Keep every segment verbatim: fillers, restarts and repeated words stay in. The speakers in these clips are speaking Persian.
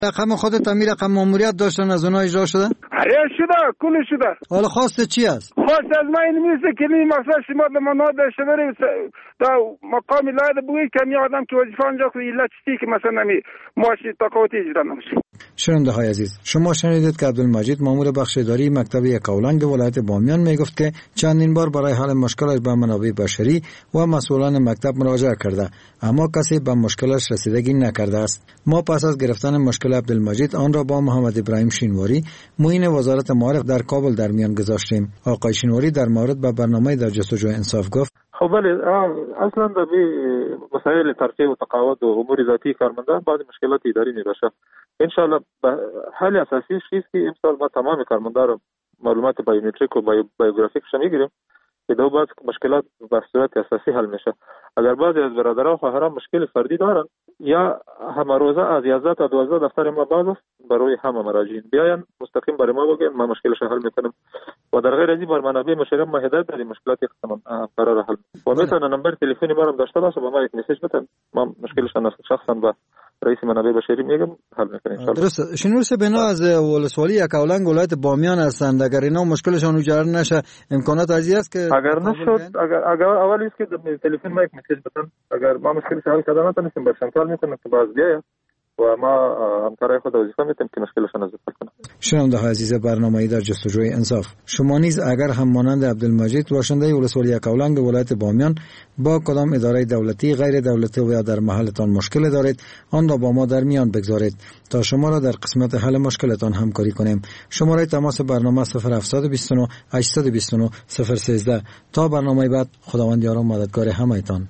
رقم خودت امیر رقم ماموریت داشتن از اونها اجرا شده؟ آره شده، کل شده. حالا خواسته چی است؟ خواست از من این میشه که این مقصد شما لمنات داشته بریم تا مقام لایده بوی کمی آدم که وظیفه آنجا که ایلا چیزی که مثلا نمی ماشی تقاوتی اجرا نمیشه. شنونده های عزیز، شما شنیدید که عبدالمجید مامور بخش اداری مکتب یکاولنگ ولایت بامیان میگفت که چندین بار برای حل مشکلش به منابع بشری و مسئولان مکتب مراجعه کرده، اما کسی به مشکلش رسیدگی نکرده است. ما پس از گرفتن مشکل عبدالمجید آن را با محمد ابراهیم شینواری معین وزارت معارف در کابل در میان گذاشتیم. آقای شینواری در مورد به برنامه در جستجوی انصاف گفت: خب بله، اصلا در مسائل ترفیع و تقاعد و امور ذاتی کارمندان بعض مشکلات اداری می باشه. انشالله حل اساسیش چیزی که امسال ما تمام کارمندان رو معلومات بایومتریک و بایوگرافیکش میگیریم که دو بعض مشکلات به صورت اساسی حل میشه. اگر بعضی از برادران و خواهران مشکل فردی دارن یا همه روزه از یازده تا دوازده دفتر ما باز است، برای همه مراجعین بیاین مستقیم برای ما بگین، ما مشکلش حل میکنیم و در غیر از این بر منابع مشارکت ما هدایت دادیم مشکلات تمام قرار حل و میتونه نمبر تلفنی ما رو داشته باشه، با ما یک مسیج بتن، ما مشکلش شخصا با رئیس منابع بشری میگم حل میکنیم ان شاء الله. درست. شنو سه بنا از ولسوالی یکاولنگ ولایت بامیان هستند، اگر اینا مشکلشون جار نشه امکانات ازی است که اگر نشد اگر اگر اولی است که تلفن ما یک مسیج بتن، اگر ما مشکلش حل کردن نتونستیم بر سنترال میتونیم که باز بیاید و ما همکارای خود وظیفه میتیم که مشکلشون از حل کنیم. شنونده های عزیز برنامه‌ای در جستجوی انصاف، شما نیز اگر هم مانند عبدالمجید باشنده ولسوالی یکاولنگ ولایت بامیان با کدام اداره دولتی، غیر دولتی و یا در محلتان مشکل دارید، آن را با ما در میان بگذارید تا شما را در قسمت حل مشکلتان همکاری کنیم. شماره تماس برنامه صفر هفت دو نه هشت دو نه صفر یک سه. تا برنامه بعد، خداوند یار و مددگار همه‌تان.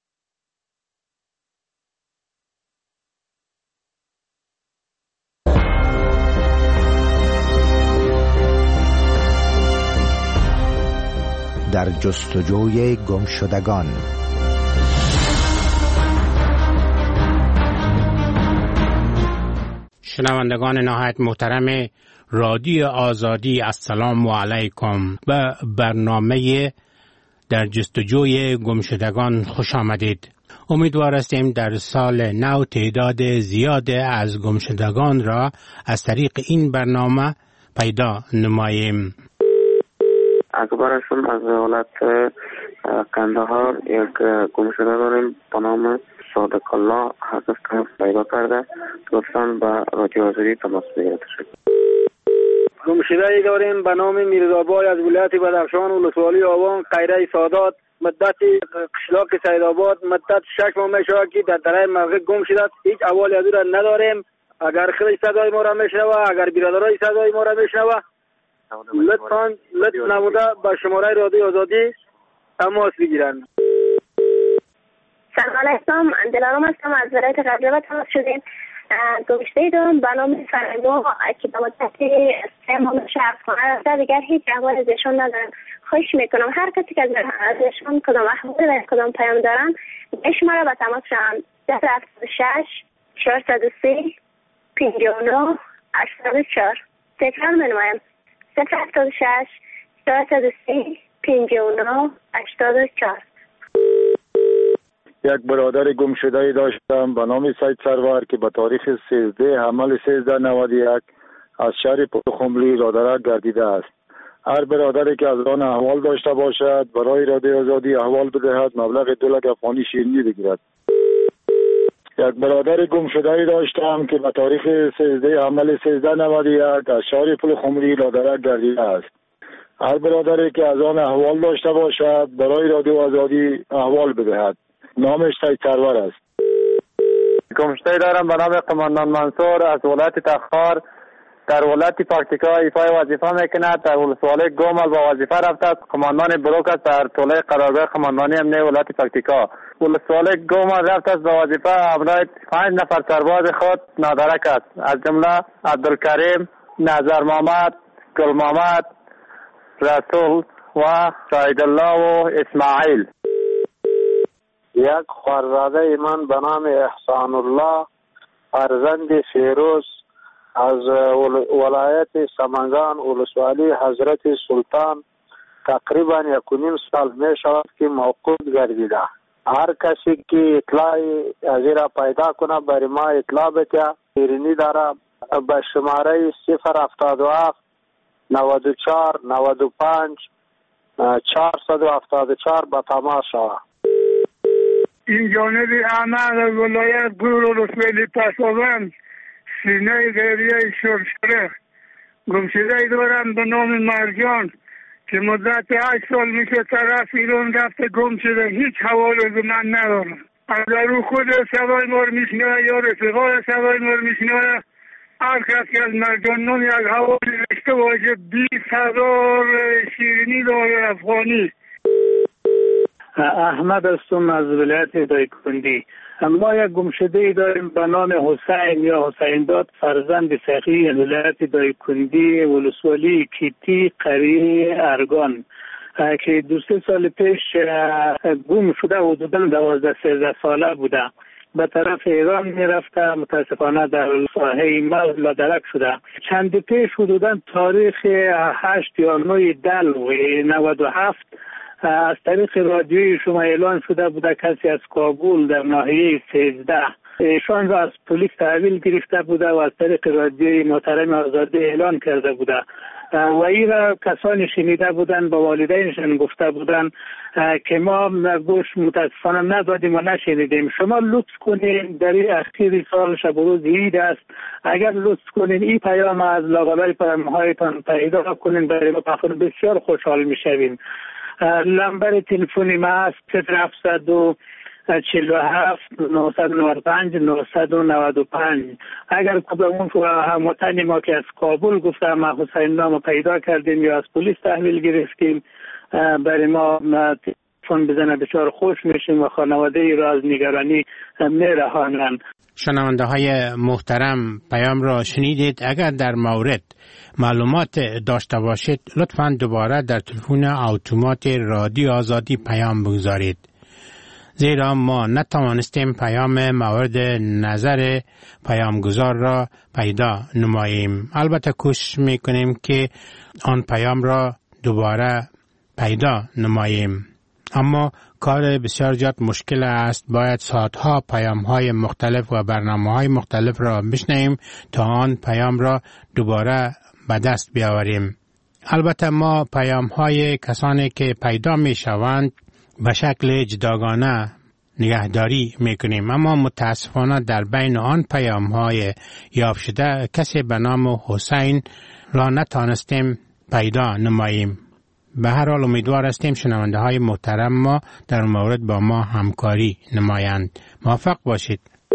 در جستجوی گمشدگان. شنوندگان نهایت محترم رادیو آزادی، السلام علیکم. به برنامه در جستجوی گمشدگان خوش آمدید. امیدوار هستیم در سال نو تعداد زیاد از گمشدگان را از طریق این برنامه پیدا نماییم. اکبرشون از ولایت قندهار یک گمشده داریم به نام صادق الله، حقیقت پیدا کرده، لطفاً به رادیو آزادی تماس بگیرید. گمشده ای داریم به نام میرزابای از ولایت بدخشان ولسوالی آوان قیره سادات، مدت قشلاق سیدآباد، مدت شش ماه میشه که در درای مرغ گم شده، هیچ احوالی از او را نداریم. اگر خیلی صدای ما را میشنوه، اگر برادرای صدای ما را میشنوه، لطفاً لطف نموده به شماره رادیو آزادی تماس بگیرند. سلام علیکم، دلارام هستم، از ولایت قبله تماس شدیم. گمشته دارم به نام فرنگو که به مدت سه ماه شهر خانه رفته، دیگر هیچ احوال ازشون ندارم. خواهش میکنم هر کسی که ازشون کدام احوال و کدام پیام دارن به شماره به تماس شوند. صفر هفتاد و شش چهارصد و سی پنجاه و نه هشتاد و چهار. تکرار منویم صفر هفتاد و شش چهارصد و سی پنجاه و نه هشتاد و چهار. یک برادر گم شده داشتم به نام سید سرور که به تاریخ سیزده حمل سیزده نود و یک از شهر پرخملی رادرک گردیده است. هر برادری که از آن احوال داشته باشد برای رادیو آزادی احوال بدهد، مبلغ دو لک افغانی شیرینی بگیرد. یک برادر گم شده داشتم که به تاریخ سیزده حمل سیزده نود و یک از شهر پرخملی رادرک گردیده است. هر برادری که از آن احوال داشته باشد برای رادیو آزادی احوال بدهد. نامش سید سرور است. گمشته دارم به نام قماندان منصور از ولایت تخار در ولایت پکتیکا ایفای وظیفه میکند. در ولسوالی گومل با وظیفه رفته است. قماندان بروک است در طوله قرارگاه قماندانی امنیه ولایت پکتیکا. ولسوالی گومل رفته است با وظیفه همراه پنج نفر سرباز خود نادرک است، از جمله عبدالکریم، نظر محمد، گل محمد، رسول و شاهد الله و اسماعیل. یک خوارزاده من به نام احسان الله فرزند فیروز از ولایت سمنگان ولسوالی حضرت سلطان تقریبا یک و نیم سال می شود که موقوف گردیده. هر کسی که اطلاعی از را پیدا کنه برای ما اطلاع بده شیرینی دارم. به شماره صفر هفتاد و هفت نود و چهار نود و پنج چهارصد و هفتاد و چهار به تماس شود. این جانب احمد از ولایت گور و رسولی پسابند، سینه غیریه شرشره گمشده دارم به نام مرجان که مدت هشت سال میشه طرف ایران رفته گم شده. هیچ حواله به من ندارم. اگر او خود سوای مار میشنوه یا رفقای سوای مار میشنوه، هر کس که از مرجان نامی از حوالی رشته باشه بیست هزار شیرینی داره افغانی. احمد هستم از ولایت دایکنډي. ما یک گمشده ای داریم به نام حسین یا حسین داد، فرزند سخی ولایت دایکنډي ولسوالی کیتی قریه ارگان که دو سه سال پیش گم شده و حدوداً دوازده سیزده ساله بوده. به طرف ایران می رفته، متاسفانه در ساحه مرز لادرک شده. چند پیش حدوداً تاریخ هشت یا نه دل و نود و هفت از طریق رادیوی شما اعلان شده بوده کسی از کابل در ناحیه سیزده ایشان را از پلیس تحویل گرفته بوده و از طریق رادیوی محترم آزادی اعلان کرده بوده و این را کسانی شنیده بودن با والدینشان گفته بودن که ما گوش متاسفانه ندادیم و نشنیدیم. شما لطف کنین در این اخیر سال شب و روز عید است، اگر لطف کنین این پیام از لاغبر پیام‌هایتان پیدا کنین برای ما بسیار خوشحال میشویم. نمبر تلفنی ما است صفر هفتصد و چهل و هفت نهصد و نود و پنج نهصد و نود و پنج. اگر کدامون هموطن ما که از کابل گفته ما حسین نامو پیدا کردیم یا از پلیس تحویل گرفتیم برای ما تلفن بزنه بسیار خوش میشیم و خانواده ای را از نگرانی میرهانند. شنونده های محترم پیام را شنیدید. اگر در مورد معلومات داشته باشید لطفاً دوباره در تلفن اتومات رادیو آزادی پیام بگذارید، زیرا ما نتوانستیم پیام مورد نظر پیامگذار را پیدا نماییم. البته کوشش میکنیم که آن پیام را دوباره پیدا نماییم، اما کار بسیار زیاد مشکل است. باید ساعتها پیام های مختلف و برنامه های مختلف را بشنویم تا آن پیام را دوباره به دست بیاوریم. البته ما پیام های کسانی که پیدا می شوند به شکل جداگانه نگهداری می کنیم، اما متاسفانه در بین آن پیام های یافت شده کسی به نام حسین را نتانستیم پیدا نماییم. به هر حال امیدوار هستیم شنونده های محترم ما در مورد با ما همکاری نمایند. موفق باشید.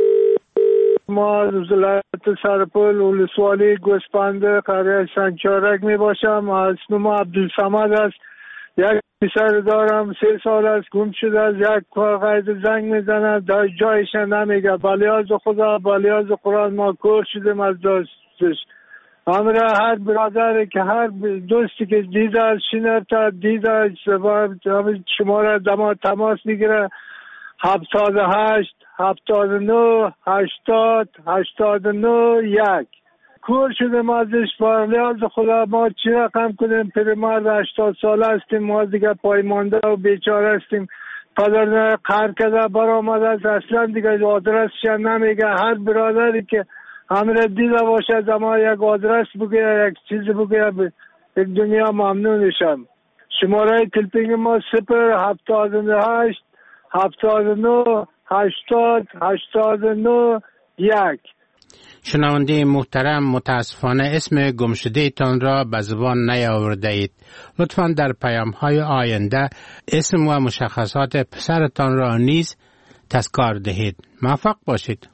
ما از ولایت سرپل ولسوالی گوسپنده قریه سنگچارک می باشم. از نام عبدالصمد است. یک پسر دارم سه سال است گم شده است. یک قید زنگ میزنه در جایش نمیگه. بلیاز خدا بلیاز قرآن ما کور شدیم از دستش. همراه هر برادری که هر دوستی که دیده از شنرتا دیده از شماره دما تماس میگیره هفتاد و هشت هفتاد و نه هشتاد هشتاد و نه یک. کور شدیم ازش. بلیاز خدا ما چی رقم کنیم؟ پیرمرد هشتاد ساله هستیم ما دیگه پایمانده و بیچاره هستیم. پدر قهر کرده برآمده است. اصلا دیگه آدرسش نمیگه. هر برادری که همه دیده باشه اما یک آدرس بگه یک چیز بگه یک دنیا ممنون میشم. شماره تلفن ما صفر هفتاد و هشت هفتاد و نه هشتاد هشتاد و نه یک. شنونده محترم متاسفانه اسم گمشده تان را به زبان نیاورده اید. لطفاً در پیام های آینده اسم و مشخصات پسرتان را نیز تذکار دهید. موفق باشید.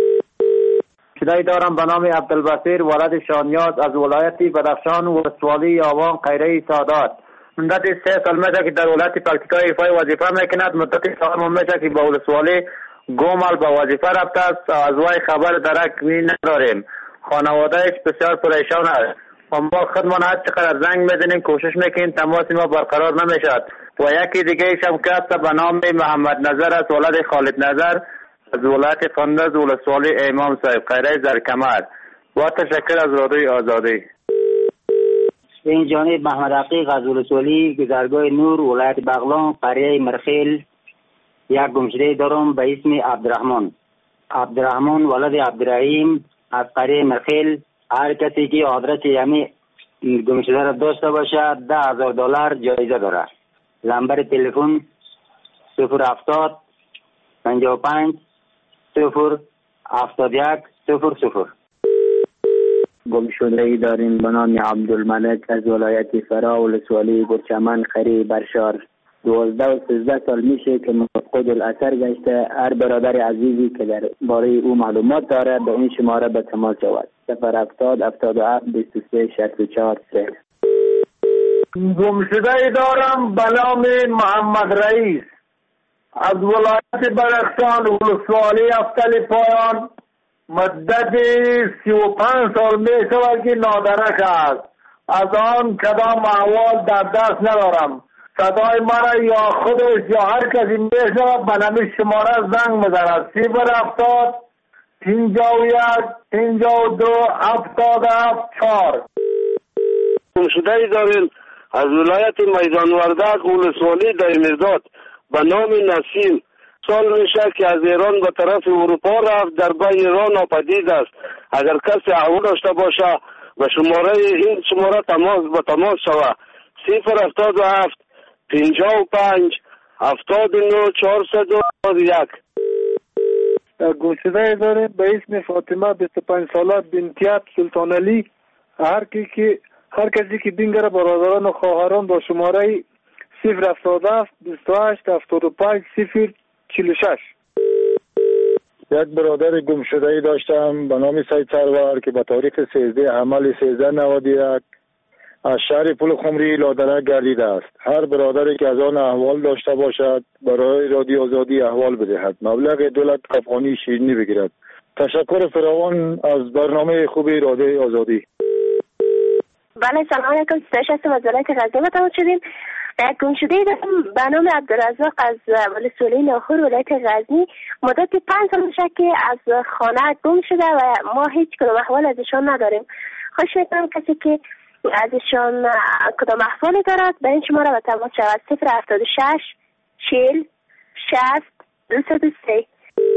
صدای دارم به نام عبدالبصیر ولد شانیاز از ولایت بدخشان و ولسوالی آوان قیره سادات. مدت سه سال میشه که در ولایت پکتیکا ایفای وظیفه میکند. مدت سال میشه که به ولسوالی گومل به وظیفه رفته است. از وی خبر درک نداریم. خانوادهش بسیار پریشان است. ما خودمان هر چقدر زنگ میزنیم کوشش میکنیم تماس ما برقرار نمیشد. و یکی دیگه هم که است به نام محمد نظر است ولد خالد نظر از ولایت قندز ولسوالی امام صاحب قیره زرکمر. و تشکر از رادیوی آزادی. این جانب محمد عقیق از ولسوالی گذرگاه نور ولایت بغلان قریه مرخیل. یک گمشده دارم به اسم عبدالرحمن. عبدالرحمن ولد عبدالرحیم از قریه مرخیل. هر کسی که آدرس یعنی گم شده را داشته باشد ده هزار دلار جایزه داره. نمبر تلفن صفر هفتاد پنجاه و پنج صفر هفتاد یک صفر صفر. گم شده ای داریم به نام عبدالملک از ولایت فرا ولسوالی گرچمن خری برشار. دوازده و سیزده سال میشه که مفقود الاثر گشته. هر برادر عزیزی که در باره او معلومات داره به این شماره به تماس شود. صفر هفتاد هفتاد و هفت بیست و سه شصت و چهار سه. گم شده ای دارم به نام محمد رئیس از ولایت بدخشان ولسوالی افتل پایان. مدت سی و پنج سال می شود که نادرک است. از آن کدام احوال در دست ندارم. صدای مرا یا خودش یا هر کسی می شود به نام شماره زنگ بزند. صفر هفتاد پنجاه و یک پنجاه و دو هفتاد و هفت چهار. گم شده ای داریم از ولایت میدان وردک ولسوالی دایمیرداد به نام نسیم. سال میشه که از ایران به طرف اروپا رفت، در بین ایران ناپدید است. اگر کسی احوال داشته باشه به شماره این شماره تماس به تماس شود. صفر هفتاد و هفت پنجاه و پنج هفتاد و نه چهارصد و یک. گم شده ای داریم به اسم فاطمه بیست و پنج ساله بنتیاب سلطان علی. هر کی که هر کسی که بینگره برادران و خواهران با شماره صفر هفتاد و هفت بیست و هشت هفتاد و پنج صفر چهل و شش. یک برادر گم شده ای داشتم به نام سید سرور که به تاریخ سیزده حمل سیزده نود و یک از شهر پل خمری لادرک گردیده است. هر برادری که از آن احوال داشته باشد برای رادیو آزادی احوال بدهد. مبلغ دولت افغانی شیرینی بگیرد. تشکر فراوان از برنامه خوبی رادیو آزادی. بله سلام علیکم. صداش هستم از ولایت غزنی با تماس شدیم. گم شده دارم به نام عبدالرزاق از ولسوالی لاهور ولایت غزنی. مدت پنج سال میشه که از خانه گم شده و ما هیچ کدام احوال ازشان نداریم. خواهش میکنم کسی که ازشان کدام احوالی دارد به این شماره به تماس شود. صفر هفتاد و شش چهل شصت دویست و سه.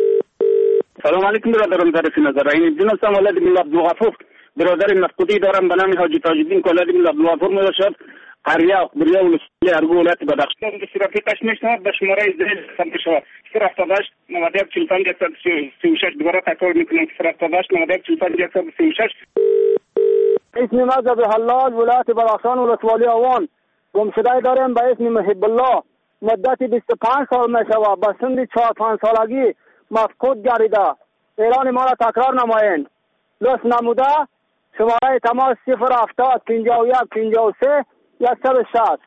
سلام علیکم برادران طرف نظر این دین هستم ولد من عبدالغفور. برادر مفقودی دارم به نام حاجی تاج الدین که ولد من عبدالغفور می باشد. قریه بریا ولسوالی ارگو ولایت بدخشان. که رفیقش میشنود به شماره ازدهل سمت شود. صفر هفتاد و هشت نود و یک چهل و پنج صد و سی و شش. دوباره تکرار میکنم. صفر هفتاد و هشت نود و یک چهل و پنج صد و سی و شش. اسم مذهب حلال ولایت بدخشان ولسوالی آوان. گم شده داریم به اسم محب الله. مدت بیست و پنج سال می شود. به سن چهار پنج سالگی مفقود گردیده. ایران ما را تکرار نمایند. لطف نموده شماره تماس صفر هفتاد پنجاه و یک پنجاه و سه صد و شصت.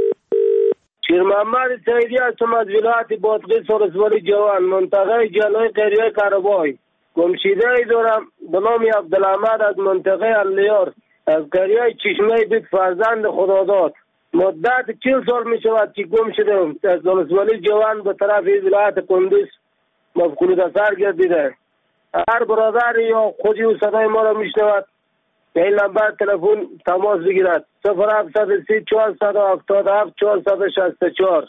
شیر محمد سعیدی هستم از ولایت بادغیس ولسوالی جوان منطقه جلوی قریه کارابای. گم شده ای دارم به نام عبدالحمد از منطقه الیار از قریه چشمه بیت فرزند خداداد. مدت چهل سال می شود که گم شدم. از ولسوالی جوان به طرف ولایت کندوز مفقود اثر گردیده. هر برادر یا خودی و صدای ما را می شنود به این نمبر تلفن تماس بگیرد. صفر هفتصد و سی چهارصد و هفتاد و هفت چهارصد و شصت و چهار.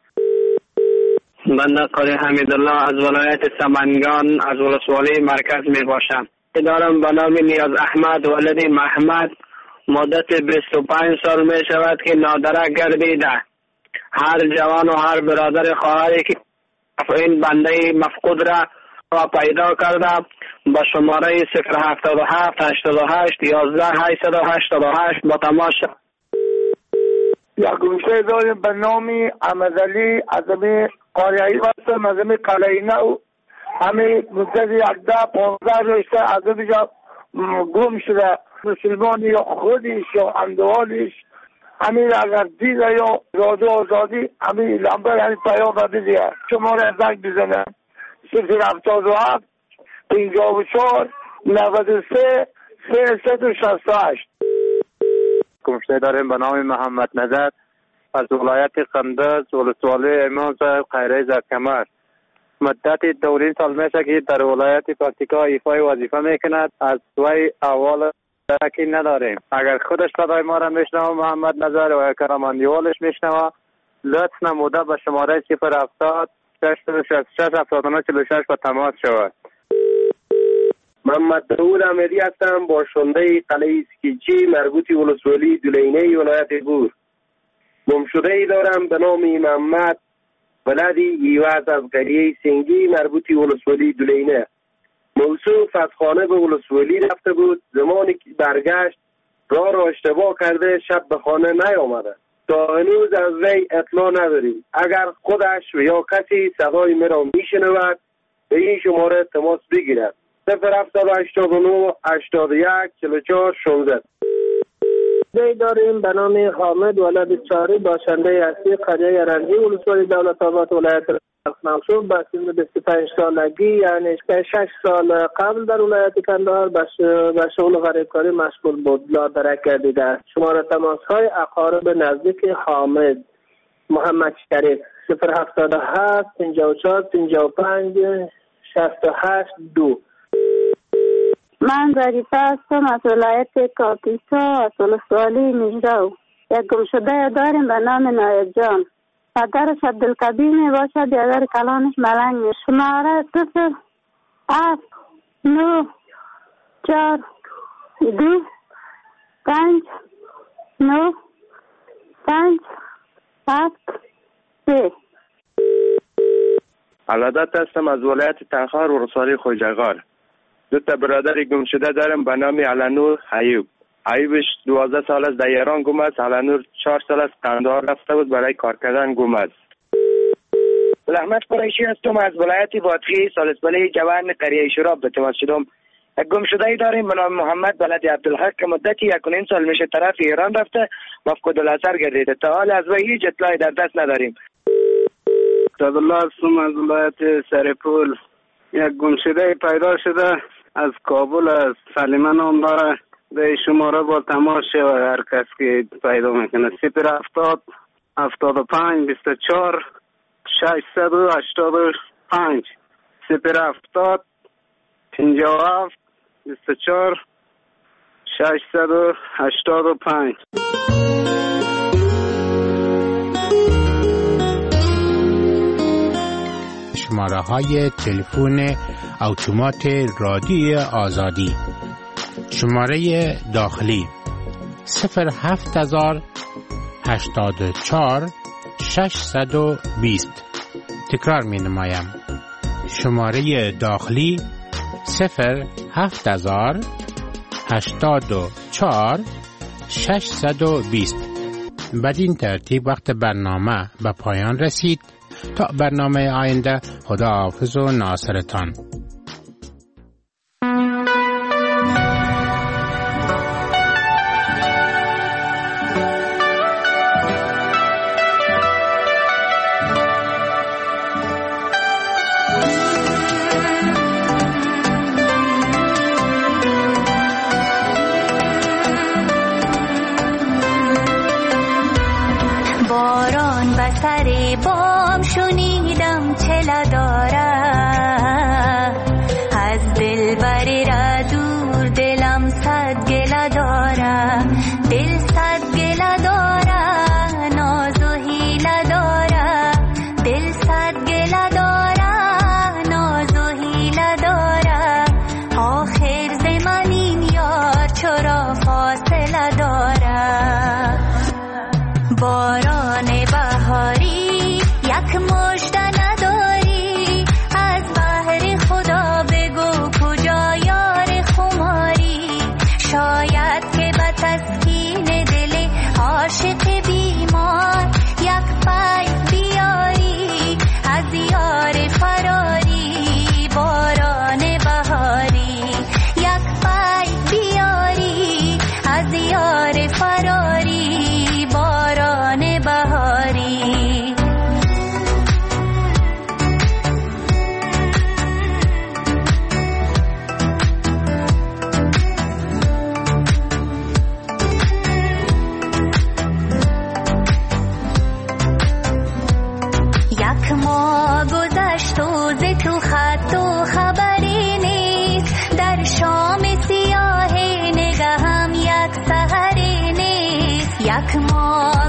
بنده قاری حمیدالله از ولایت سمنگان از ولسوالی مرکز می باشم. دارم به نام نیاز احمد ولد محمد. مدت بیست و پنج سال می شود که نادرک گردیده. هر جوان و هر برادر خواهری که این بنده مفقود را و پیدا کرده با شماره صفر هفتاد و هفت هشتاد و هشت یازده هشتصد و هشتاد و هشت با تماس شد. یک گوشه داریم به نام احمدعلی از امی قاریایی هستم از امی قلعینه. همه مدت یکده پانزده رشته از امی جا گم شده. مسلمان یا خودش یا اندوالش همین اگر دیده یا رادیو آزادی همین لمبر همین پیام را دیده شماره زنگ بزنه. صفر هفتاد و هفت پنجاه و چهار نود و سه سیصد و شصت و هشت. گم شده داریم به نام محمد نظر از ولایت قندز ولسوالی امام صاحب خیره زرکمر. مدت دورین سال میشه که در ولایت پکتیکا ایفای وظیفه میکند. از وی احوال درکی نداریم. اگر خودش صدای ما را میشنوه محمد نظر و کرماندیوالش میشنوه لطف نموده به شماره صفر هفتاد شش شش هفتاد و نه چهل و شش با تماس شود. محمد داود امیری هستم، باشنده قلعه اسکیچی مربوطی ولسوالی دولینه ولایت گور. گمشده ای دارم به نام محمد ولدی ایواز از قریه سنگی مربوطی ولسوالی دولینه. موصوف از خانه به ولسوالی رفته بود. زمانی که برگشت راه را اشتباه کرده، شب به خانه نیامده. تا هنوز از وی اطلاع نداریم. اگر خودش و یا کسی صدای مرا میشنود به این شماره تماس بگیرد. صفر هفتاد و هشتاد و نه هشتاد و یک چهل و چهار شانزده. دی داریم به نام حامد ولد چاری، باشنده اصلی قریه رنجی ولسوالی دولت آباد ولایت منصور. به سن بیست و پنج سالگی یعنی شش سال قبل در ولایت کندهار به شغل غریبکاری مشغول بود. لادرک گردیده است. شماره تماس های اقارب نزدیک حامد محمد شریف صفر هفتاد و هفت پنجاه و چهار پنجاه و پنج شصت و هشت دو. من ظریفه هستم از ولایت کاپیسا از ولسوالی مجرو. یک گمشده داریم به نام نایب جان. پدرش عبدالکبیر می باشد، بیادر کلانش ملنگ می. شماره صفر هفت نو چار دو پنج نو پنج هفت سه. علادت هستم از ولایت تخار ولسوالی خوجغار. دو تا برادر گم شده دارم به نام علنور ایوب. ایوبش دوازده سال است در ایران گم است. علنور چهار سال است قندهار رفته بود برای کار کردن گم است. احمد قریشی هستم از ولایت بادغیس سالسبله جوان قریه شراب به تماس شدم. یک گم شده ای داریم به نام محمد بلد عبدالحق که مدتی یک و نیم سال میشه طرف ایران رفته مفقود الاثر گردیده. تا حال از وی هیچ اطلاعی در دست نداریم. عبدالله هستم از ولایت سرپول. یک گم شده پیدا شده از کابل از سلیمه نام داره. به شماره با تماس شود هر کس که پیدا میکنه. صفر هفتاد هفتاد و پنج بیست و چهار ششصد و هشتاد و پنج صفر هفتاد پنجاه و هفت بیست و چهار ششصد و هشتاد و پنج. شماره های تلفن اتومات رادیو آزادی. شماره داخلی صفر هفت هزار هشتاد و چهار ششصد و بیست. تکرار می نمایم. شماره داخلی صفر هفت هزار هشتاد و چهار ششصد و بیست. بدین ترتیب وقت برنامه به پایان رسید. تا برنامه آینده، خدا حافظ و ناصرتان. باران به سر بام شنیدم چلا داره، از دل بری را دور دلم صد گله داره. دل صد گله داره، ناز و حیله داره. دل صد گله داره، ناز و حیله داره. آخر ز من این یار چرا فاصله داره؟ باران بهاری یک مژده نداری، از بحر خدا بگو کجا یار خماری. شاید که به تسکین دل عاشق بیمار یک پای بیاری از یار فراری. باران بهاری یک پای بیاری از یار فراری. باران بهاری یک ماه گذشت و ز تو خط و خبری نیست. در شام سیاه نگهم یک سحری نیست. یک ماه